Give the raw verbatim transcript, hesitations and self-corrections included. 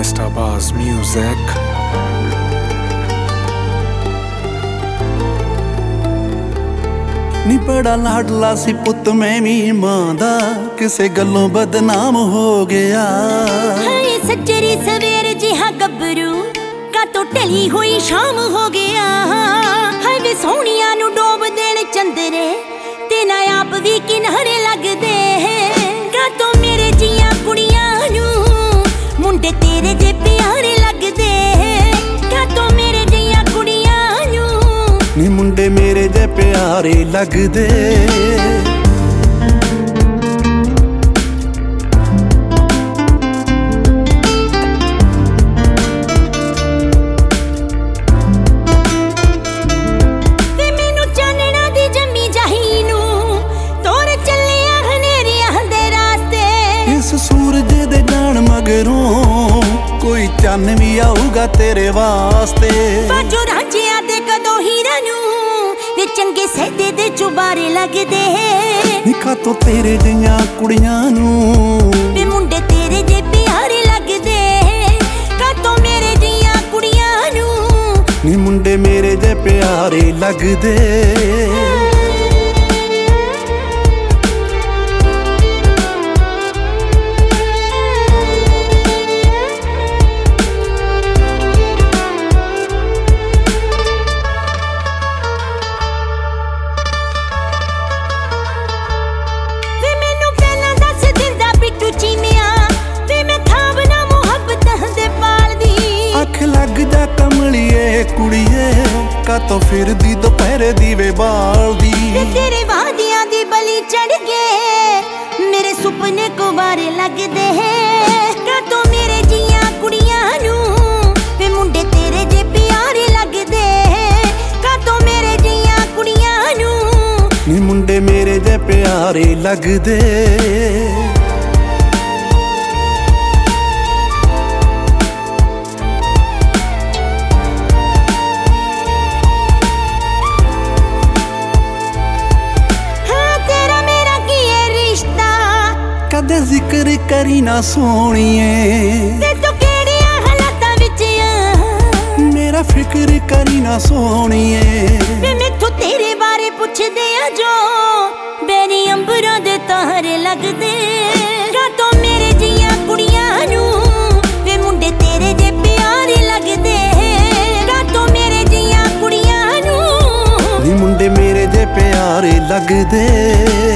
Stabaz Music। नी बड़ा लाडला सी पुत मैं भी मां दा, किसे गल्लों बदनाम हो गया। हाय सच्चरी सवेर जिहा गबरू का तो टली हुई शाम हो गया। हाय वे सोहणिया नू डोब देण चंदरे ते ना आप भी किनारे लगदे। का तो मेरे जिया कुड़ियां नू मुंडे तेरे जे प्यारे लगदे। का तो मेरे जिया कुड़ियां नू नी मुंडे मेरे जे प्यारे लगदे। सूरज दे जान मगरों कोई चन्न भी आऊगा तेरे वास्ते। बाजो रांझिया दे कदों हीरा नू वे चंगे सैदे दे चुबारे लगदे। निखा तो तेरे जिया कुड़ियां नू वे मुंडे तेरे जे प्यारे लगदे। का तो मेरे जिया कुड़ियां नू नी मुंडे मेरे जे प्यारे लगदे। लग जा कमलिए कुड़िए का तो फिर दी दोपहरे दीवे बालदी। तेरे वादियां दी बली चढ़ गए मेरे सुपने को बारे लगदे। का तो मेरे जिया कुड़ियां नू वे मुंडे तेरे जे प्यारे लगदे। का तो मेरे जिया कुड़ियां नू नी मुंडे मेरे जे प्यारे लगदे। कदे जिक्र करी ना सोहणिए ते तू केड़ियां हालातां विच आ। मेरा फिक्र करी ना सोहणिए वे मैथों तेरे बारे पुछदे आ जो बेरी अंबरां दे तारे लगदे। का तो मेरे जिया कुड़ियां नू वे मुंडे तेरे जे प्यारे लगदे। का तो मेरे जिया कुड़ियां नू नी मुंडे मेरे जे प्यारे लगदे।